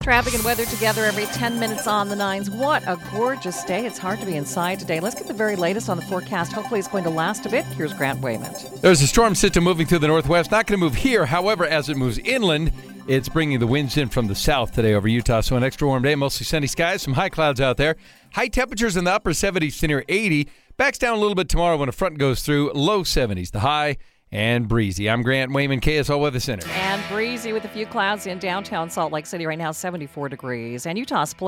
Traffic and weather together every 10 minutes on the nines. What a gorgeous day. It's hard to be inside today. Let's get the very latest on the forecast. Hopefully it's going to last a bit. Here's Grant Wayman. There's a storm system moving through the northwest. Not going to move here. However, as it moves inland, it's bringing the winds in from the south today over Utah. So an extra warm day, mostly sunny skies, some high clouds out there. High temperatures in the upper 70s to near 80. Backs down a little bit tomorrow when a front goes through. Low 70s, the high. And breezy. I'm Grant Wayman, KSL Weather Center. And breezy with a few clouds in downtown Salt Lake City right now, 74 degrees. And Utah's